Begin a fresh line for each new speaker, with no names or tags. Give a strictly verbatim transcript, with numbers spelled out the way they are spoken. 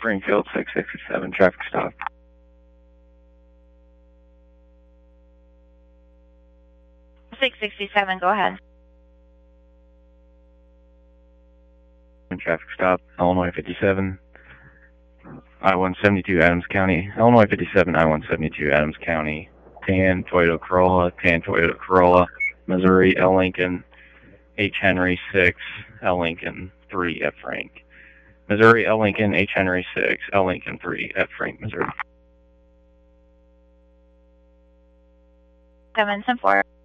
Springfield six sixty-seven, traffic stop.
six sixty-seven, go ahead.
Traffic stop, Illinois fifty-seven, I one seventy-two, Adams County. Illinois fifty-seven, I one seventy-two, Adams County. Tan, Toyota Corolla, Tan, Toyota Corolla. Missouri, L. Lincoln, H. Henry six, L. Lincoln three, F. Frank. Missouri, L. Lincoln, H. Henry six, L. Lincoln three, F. Frank, Missouri.
seven ten four.